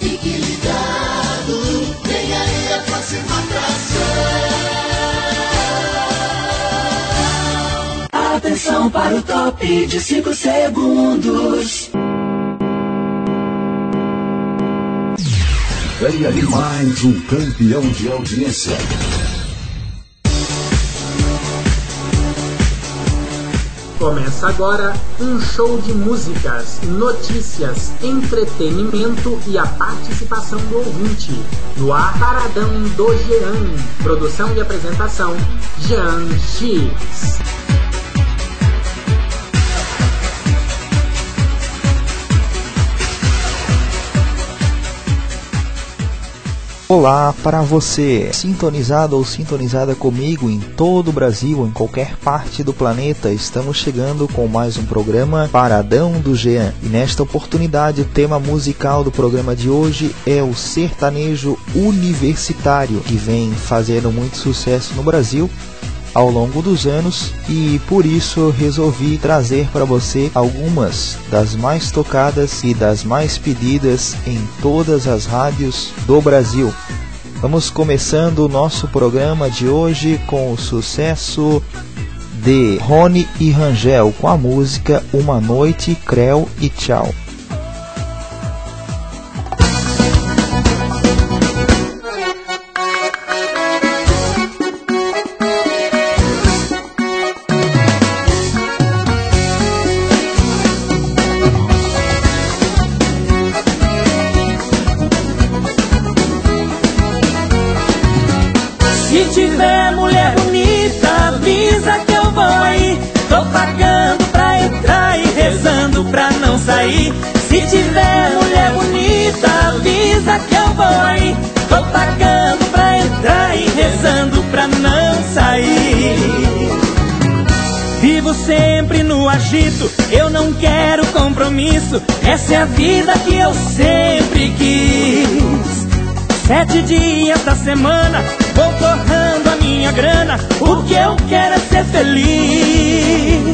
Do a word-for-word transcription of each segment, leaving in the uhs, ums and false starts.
Fique ligado, vem aí a próxima atração. Atenção para o top de cinco segundos. Vem aí mais um campeão de audiência. Começa agora um show de músicas, notícias, entretenimento e a participação do ouvinte. No ar, Paradão do Jean. Produção e apresentação, Jean X. Olá para você, sintonizado ou sintonizada comigo em todo o Brasil, em qualquer parte do planeta. Estamos chegando com mais um programa Paradão do Jean. E nesta oportunidade o tema musical do programa de hoje é o sertanejo universitário, que vem fazendo muito sucesso no Brasil ao longo dos anos, e por isso eu resolvi trazer para você algumas das mais tocadas e das mais pedidas em todas as rádios do Brasil. Vamos começando o nosso programa de hoje com o sucesso de Rony e Rangel com a música Uma Noite, Creu e Tchau. Se tiver mulher bonita, avisa que eu vou aí. Tô pagando pra entrar e rezando pra não sair. Se tiver mulher bonita, avisa que eu vou aí. Tô pagando pra entrar e rezando pra não sair. Vivo sempre no agito, eu não quero compromisso. Essa é a vida que eu sempre quis. Sete dias da semana, vou torrando a minha grana. O que eu quero é ser feliz.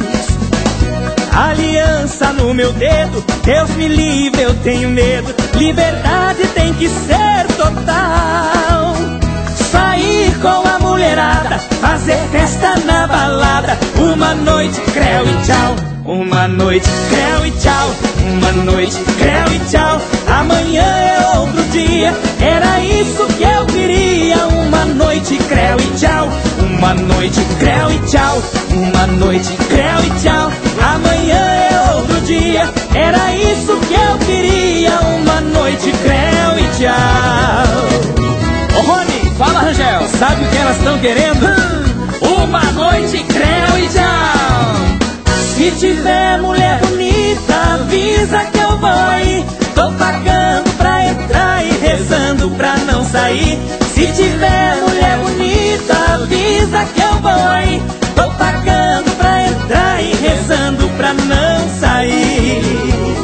Aliança no meu dedo, Deus me livre, eu tenho medo. Liberdade tem que ser total. Sair com a mulherada, fazer festa na balada. Uma noite, creu e tchau. Uma noite, creu e tchau. Uma noite, creu e tchau. Amanhã é outro dia, era isso que eu queria. Uma noite, creu e tchau. Uma noite, creu e tchau. Uma noite, creu e tchau. Amanhã é outro dia, era isso que eu queria. Uma noite, creu e tchau. Ô Rony, fala Rangel, sabe o que elas estão querendo? Uma noite, creu e tchau. Se tiver mulher bonita, avisa que eu vou aí. Tô pagando pra entrar e rezando pra não sair. Se tiver mulher bonita, avisa que eu vou aí. Tô pagando pra entrar e rezando pra não sair.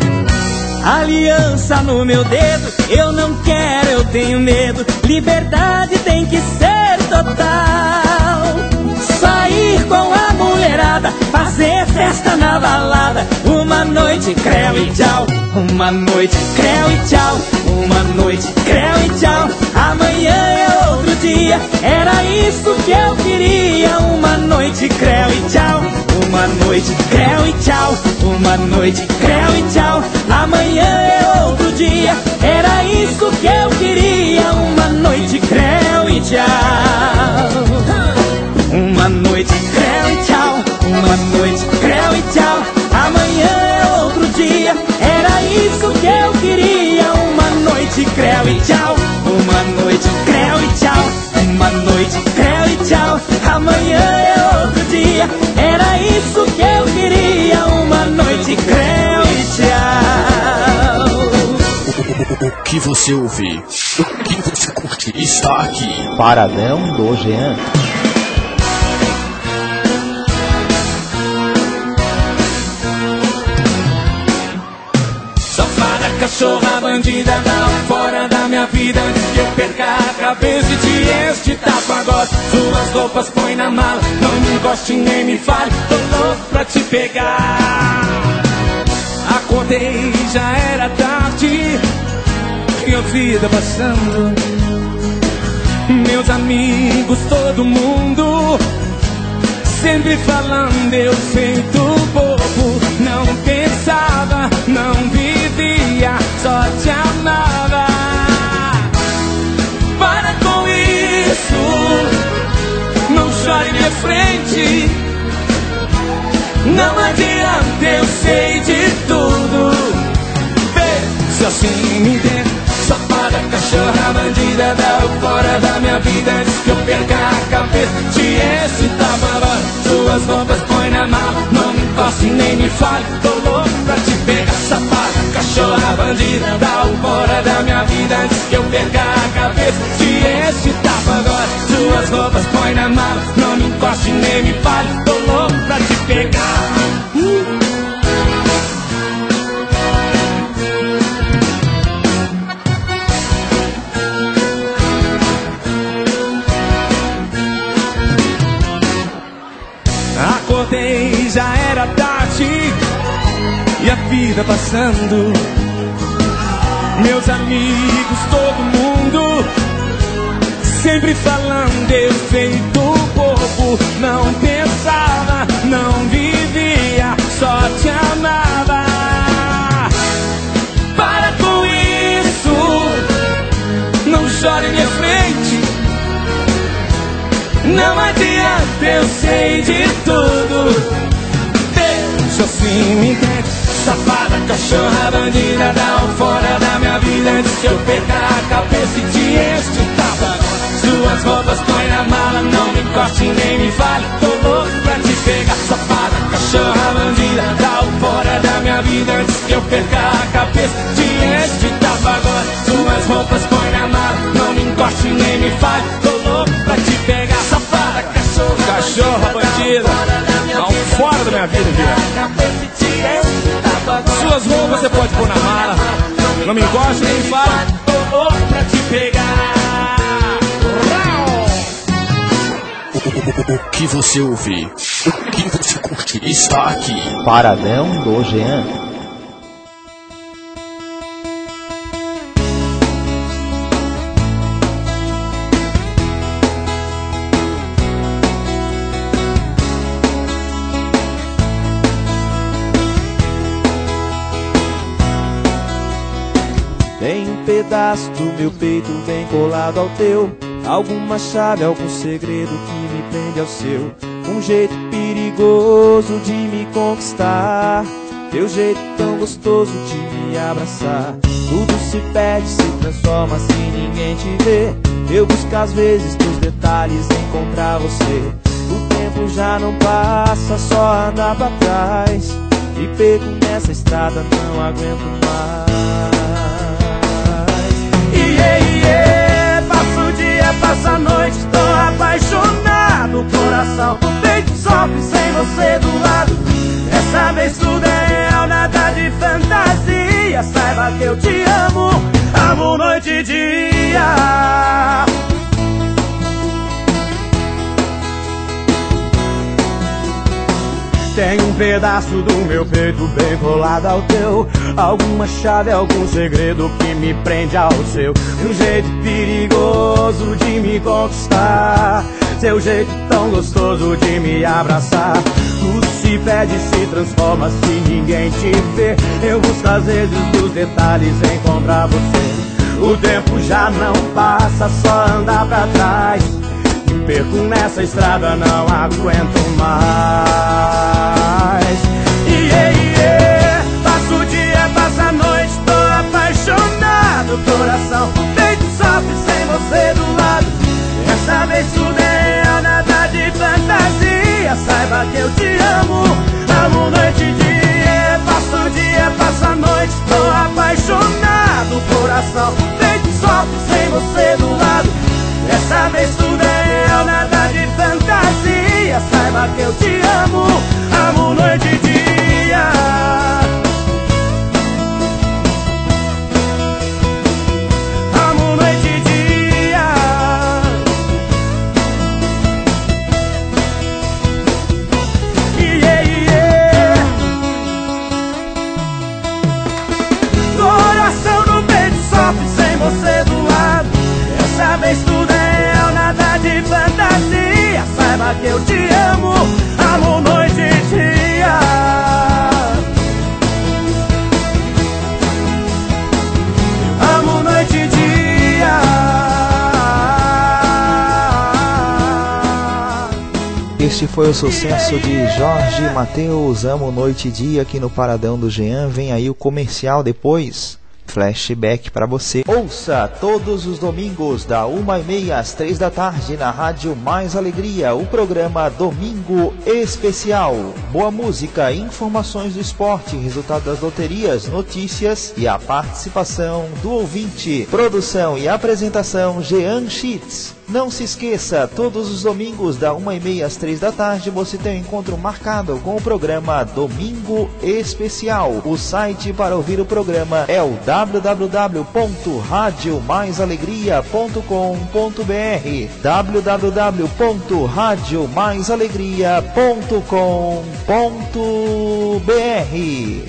Aliança no meu dedo, eu não quero, eu tenho medo. Liberdade tem que ser total. Sair com a mulherada, fazer festa na balada. Uma noite, creu e tchau. Uma noite, creu e tchau. Uma noite, creu e tchau. Amanhã é outro dia, era isso que eu queria. Uma noite, creu e tchau. Uma noite, creu e tchau. Uma noite, creu e tchau. Amanhã é outro dia, era isso que eu queria. Uma noite, creu e tchau. Uma noite, creu e tchau. Uma noite, creu e tchau. Amanhã é outro dia, era isso que eu queria. Uma noite, creu e tchau. Uma noite, creu e tchau. Uma noite, creu e tchau. Amanhã é outro dia, era isso que eu queria. Uma noite, creu e tchau. O que você ouve, o que você curte, está aqui. Paradão do Jean. Cachorra bandida, não, fora da minha vida antes que eu perca a cabeça e te este tapa-gote. Suas roupas põe na mala, não me encoste nem me fale, tô louco pra te pegar. Acordei, já era tarde, E a vida passando, meus amigos, todo mundo sempre falando, eu feito bobo. Não pensava, não vivia, só te amava. Para com isso, não chore minha frente. Não adianta, eu sei de tudo. Vê, se assim me der, safada, cachorra, bandida, dá o fora da minha vida antes que eu perca a cabeça. Te excitava, suas roupas põe na mala, não me encoste nem me fale, tô louco pra te pegar. Safada, cachorra, bandida, dá o fora da minha vida antes que eu perca a cabeça. Te excitava agora, suas roupas põe na mala, não me encoste nem me fale, tô louco pra te pegar. uh. Acordei, já era tarde, e a vida passando, meus amigos, todo mundo sempre falando, eu feito bobo. Não pensava, não vivia, só te amava. Para com isso, não chore em minha frente. Não adianta, eu sei de tudo. Deixa assim me entende, safada, cachorra, bandida, dá um fora da minha vida antes que eu perca a cabeça e te excitava. Suas roupas põe na mala, não me encoste nem me fale, tô louco pra te pegar. Safada, cachorra, bandida, dá um fora da minha vida antes que eu perca a cabeça. Te excitava agora, suas roupas põe na mala, não me encoste nem me fale, tô louco pra te pegar. Safada, cachorra, cachorra, bandida, dá um fora da minha vida, vida. Suas roupas você pode pôr na mala, não me encoste nem me fale, tô louco pra te pegar. O que você ouve, o que você curte, está aqui. Paradão do Jean. Tem um pedaço do meu peito bem colado ao teu, alguma chave, algum segredo que me prende ao seu. Um jeito perigoso de me conquistar, teu jeito tão gostoso de me abraçar. Tudo se perde, se transforma se ninguém te vê. Eu busco às vezes nos detalhes encontrar você. O tempo já não passa, só anda pra trás. E pego nessa estrada, não aguento mais. Iê, iê, passa o dia, passa a noite, tô apaixonado. Coração no peito sofre sem você do lado. Dessa vez tudo é real, nada de fantasia. Saiba que eu te amo, amo noite e dia. Tem um pedaço do meu peito bem colado ao teu, alguma chave, algum segredo que me prende ao seu. Um jeito perigoso de me conquistar, seu jeito tão gostoso de me abraçar. Tudo se perde, se transforma se ninguém te vê. Eu busco às vezes nos detalhes encontrar você. O tempo já não passa, só anda pra trás. Me perco nessa estrada, não aguento mais. Iê, iê, passa o dia, passa a noite, tô apaixonado. Coração feito sofre sem você do lado. Dessa vez tudo é real, nada de fantasia. Saiba que eu te amo, amo noite e dia. Passa o dia, passa a noite, tô apaixonado. Coração feito sofre sem você do lado. Dessa vez tudo é real, nada de fantasia. Saiba que eu te amo, amo noite e dia. saiba que eu te amo, amo noite e dia. Amo noite e dia. Este foi o sucesso de Jorge Mateus, Amo Noite e Dia, aqui no Paradão do Jean. Vem aí o comercial depois. Flashback para você. Ouça todos os domingos da uma e meia às três da tarde na Rádio Mais Alegria o programa Domingo Especial. Boa música, informações do esporte, resultado das loterias, notícias e a participação do ouvinte. Produção e apresentação Jean Schitz. Não se esqueça, todos os domingos da uma e meia às três da tarde você tem um encontro marcado com o programa Domingo Especial. O site para ouvir o programa é o w w w ponto rádio mais alegria ponto com ponto b r w w w ponto rádio mais alegria ponto com ponto b r.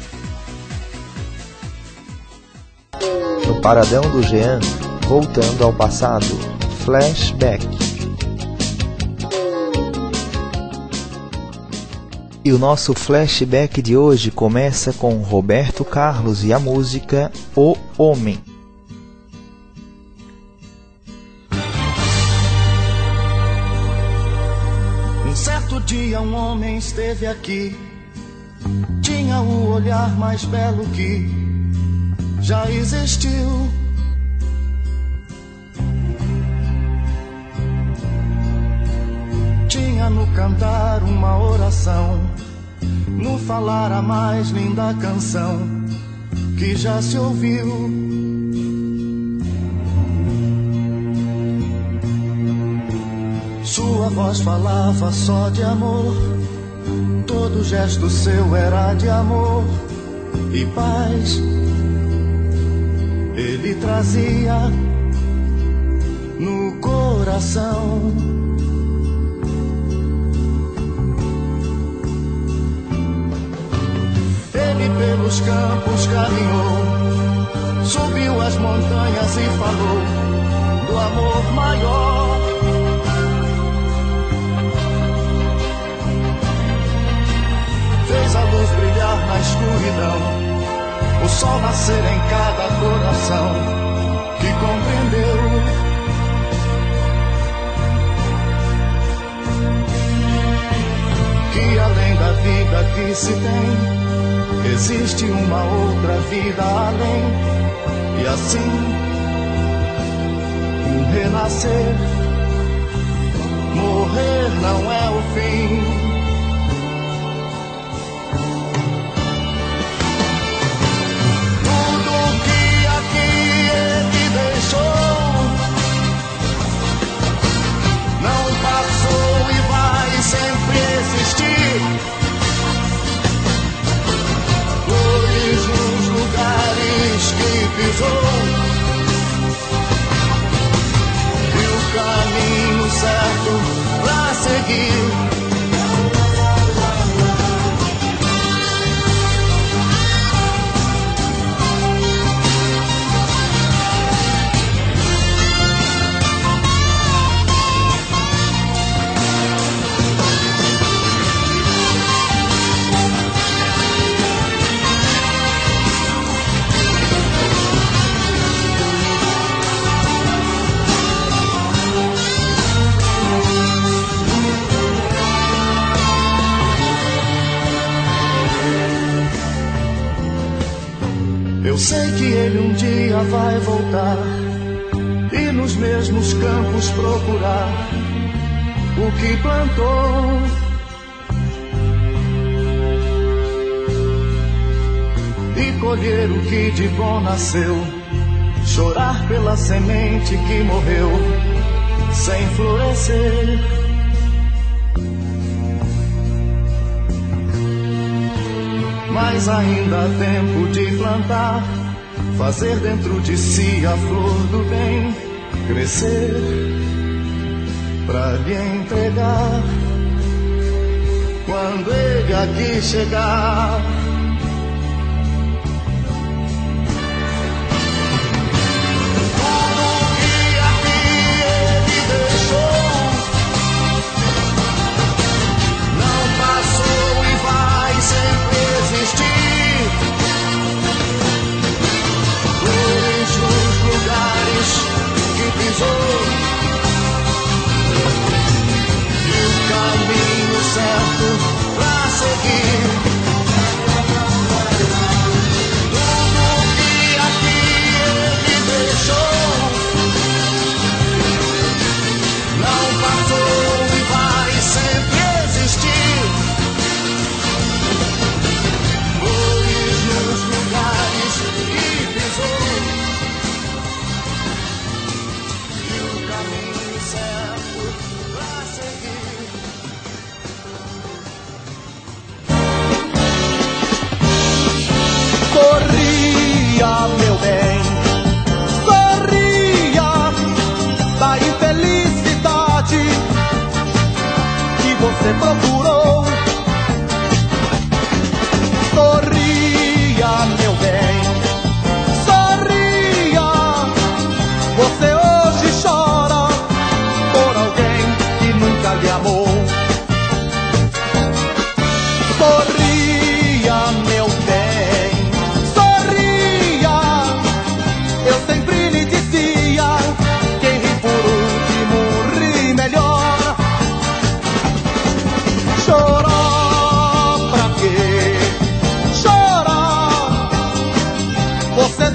No Paradão do Jean, voltando ao passado. Flashback. E o nosso flashback de hoje começa com Roberto Carlos e a música O Homem. Um certo dia um homem esteve aqui, tinha o olhar mais belo que já existiu. Tinha no cantar uma oração, no falar a mais linda canção que já se ouviu. Sua voz falava só de amor, todo gesto seu era de amor e paz. Ele trazia no coração. Ele pelos campos caminhou, subiu as montanhas e falou do amor maior. Fez a luz brilhar na escuridão, o sol nascer em cada coração que compreendeu. Que além da vida que se tem, existe uma outra vida além, e assim um renascer. Morrer não é o fim. Tudo que aqui ele deixou não passou e vai sempre existir. Nos lugares que pisou, e o caminho certo pra seguir. Eu sei que ele um dia vai voltar e nos mesmos campos procurar o que plantou. E colher o que de bom nasceu, chorar pela semente que morreu sem florescer. Mas ainda há tempo de plantar, fazer dentro de si a flor do bem crescer, pra lhe entregar quando ele aqui chegar. Tudo que aqui ele deixou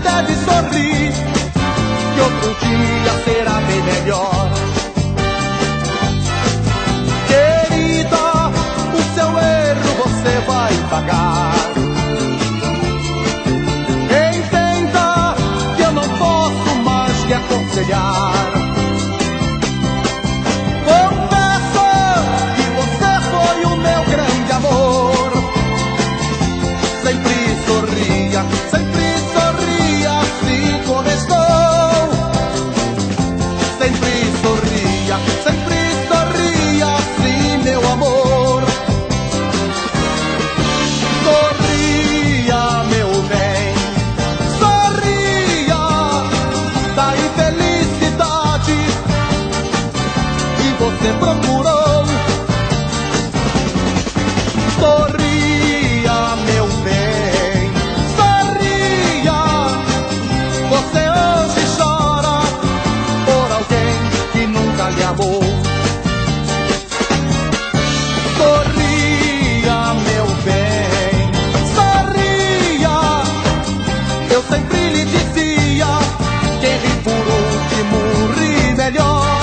deve sorrir, que outro dia será bem melhor. Querida, o seu erro você vai pagar. Entenda que eu não posso mais lhe aconselhar. Confesso que você foi o meu grande amor. Sempre sorria, sempre sorria assim como estou. Sempre sorria, sempre sorria assim, meu amor. Sorria, meu bem, sorria da infelicidade que você procurou. Sorria, meu bem, sorria. Você hoje chora por alguém que nunca lhe amou. Sorria, meu bem, sorria. Eu sempre lhe dizia, quem ri por último ri melhor.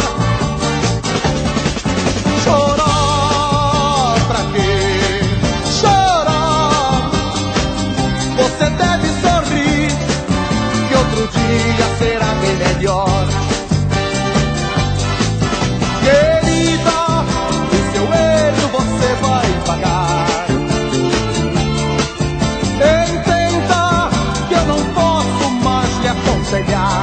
Chorar pra quê? Chorar. Você deve sorrir, que outro dia será bem melhor. Querida, o seu erro você vai pagar. Entenda que eu não posso mais lhe aconselhar.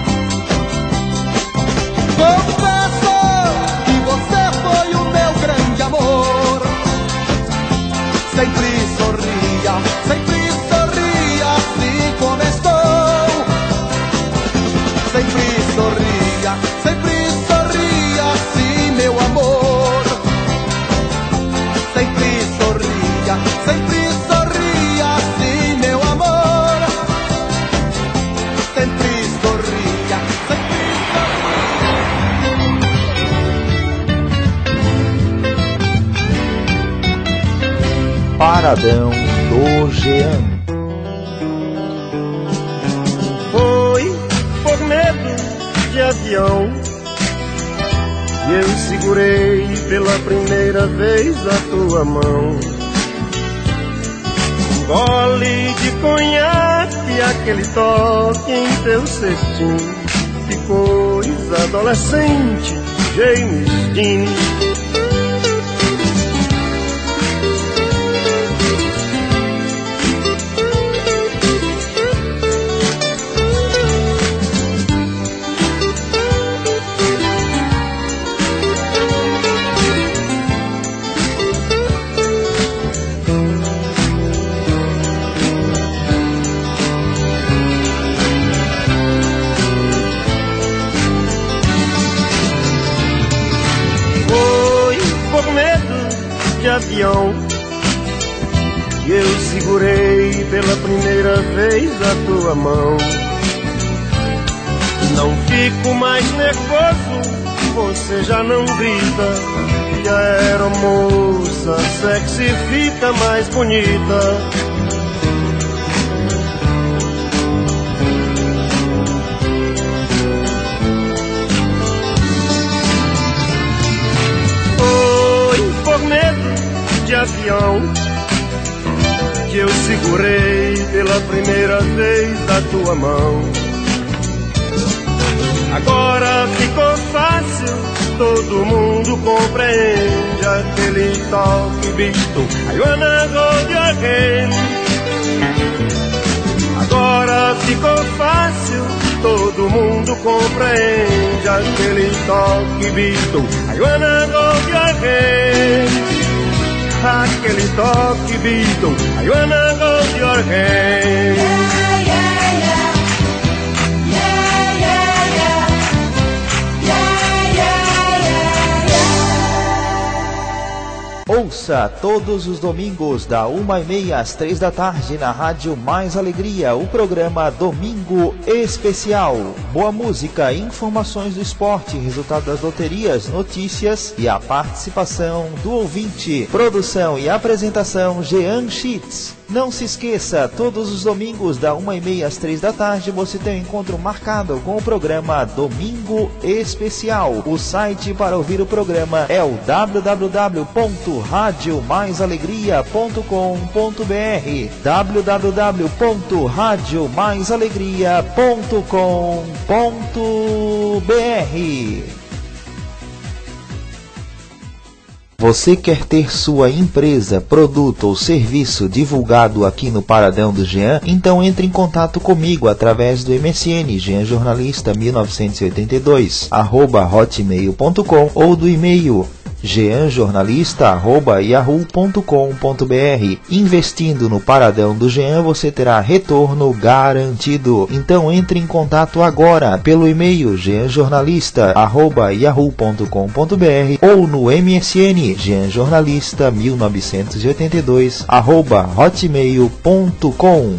Confesso que você foi o meu grande amor. Sempre sorria, sempre sorria assim como estou. Sempre sorria, sempre sorria assim, meu amor. Sempre sorria, sempre sorria assim, meu amor. Sempre sorria, sempre Paradão do Jean. Foi por medo de avião e eu segurei pela primeira vez a tua mão. Um gole de conhaque, aquele toque em teu cestinho. Que coisa adolescente, James Dean. De avião e eu segurei pela primeira vez a tua mão. Não fico mais nervoso, você já não grita. E a aeromoça sexy fica mais bonita. Foi por medo de avião que eu segurei pela primeira vez a tua mão. Agora ficou fácil, todo mundo compreende aquele toque visto. I wanna hold your hand. Agora ficou fácil, todo mundo compreende aquele toque visto. I wanna hold your hand. Aquele toque visto, I wanna hold your hand. Yeah, yeah, yeah. Yeah, yeah, yeah. Yeah, yeah, yeah, yeah. Ouça todos os domingos da uma e meia às três da tarde na Rádio Mais Alegria o programa Domingo Especial. Boa música, informações do esporte, resultado das loterias, notícias e a participação do ouvinte. Produção e apresentação Jean Schitz. Não se esqueça, todos os domingos da uma e meia às três da tarde você tem um encontro marcado com o programa Domingo Especial. O site para ouvir o programa é o w w w ponto rádio mais alegria ponto com ponto b r w w w ponto rádio mais alegria ponto com ponto b r. Você quer ter sua empresa, produto ou serviço divulgado aqui no Paradão do Jean? Então entre em contato comigo através do M S N jean jornalista mil novecentos e oitenta e dois arroba hotmail ponto com ou do e-mail jean jornalista arroba yahoo ponto com ponto b r. Investindo no Paradão do Jean você terá retorno garantido. Então entre em contato agora pelo e-mail jean jornalista arroba yahoo ponto com ponto b r ou no M S N jean jornalista mil novecentos e oitenta e dois arroba hotmail ponto com.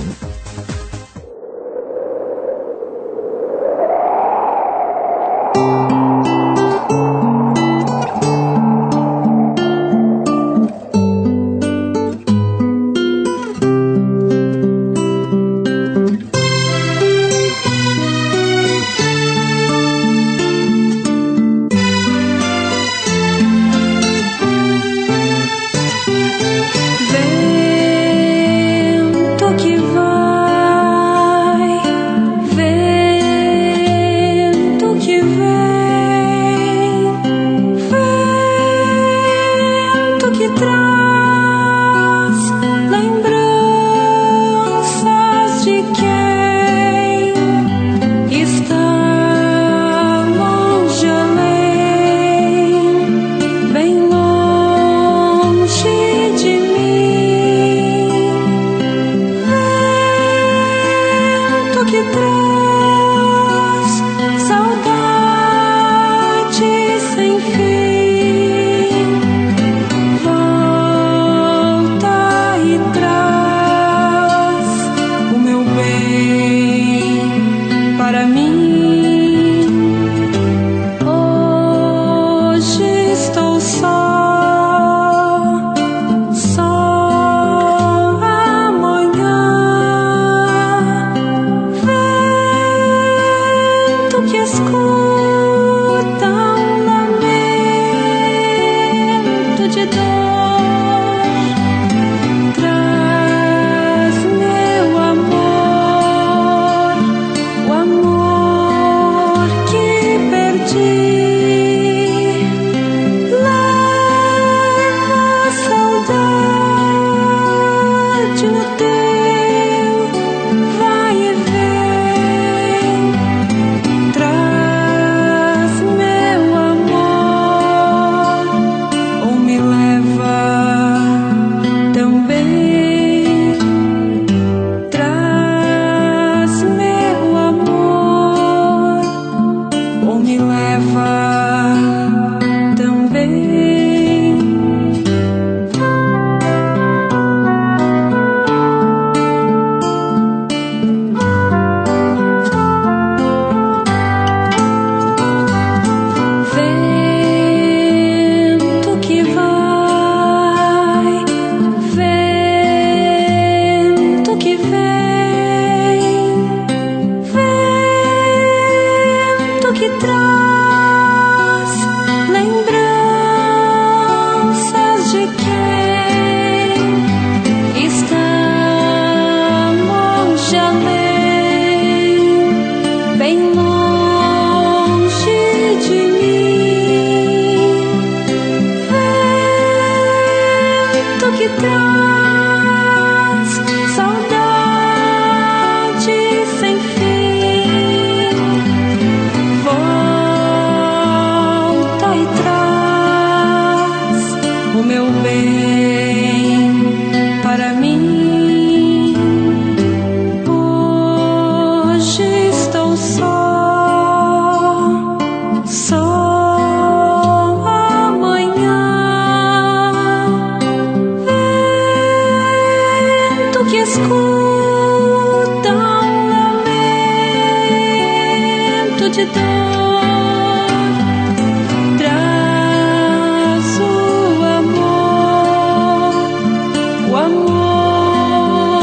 O amor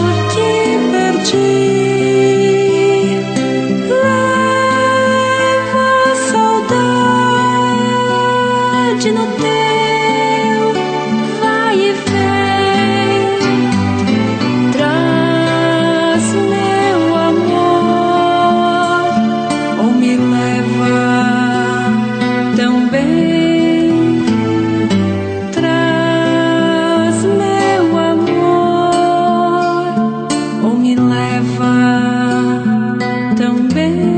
leva tão bem.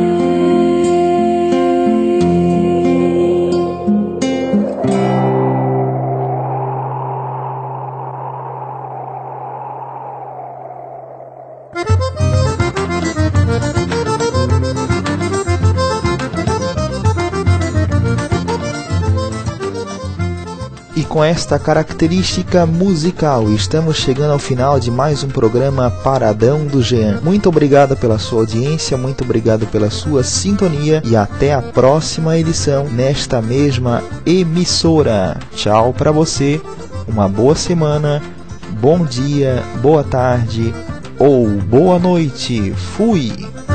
E com esta característica musical, estamos chegando ao final de mais um programa Paradão do Jean. Muito obrigado pela sua audiência, muito obrigado pela sua sintonia e até a próxima edição nesta mesma emissora. Tchau para você, uma boa semana, bom dia, boa tarde ou boa noite. Fui!